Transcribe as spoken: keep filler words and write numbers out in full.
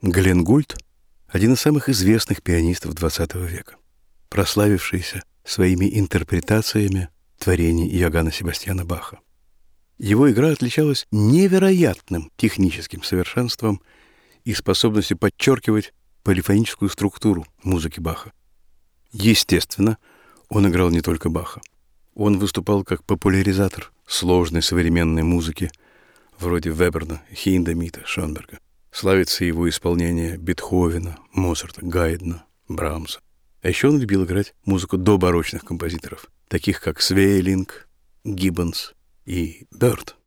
Гленн Гульд – один из самых известных пианистов двадцатого века, прославившийся своими интерпретациями творений Иоганна Себастьяна Баха. Его игра отличалась невероятным техническим совершенством и способностью подчеркивать полифоническую структуру музыки Баха. Естественно, он играл не только Баха. Он выступал как популяризатор сложной современной музыки, вроде Веберна, Хиндемита, Шонберга. Славится его исполнение Бетховена, Моцарта, Гайдна, Брамса. А еще он любил играть музыку добарочных композиторов, таких как Свейлинг, Гиббонс и Бёрд.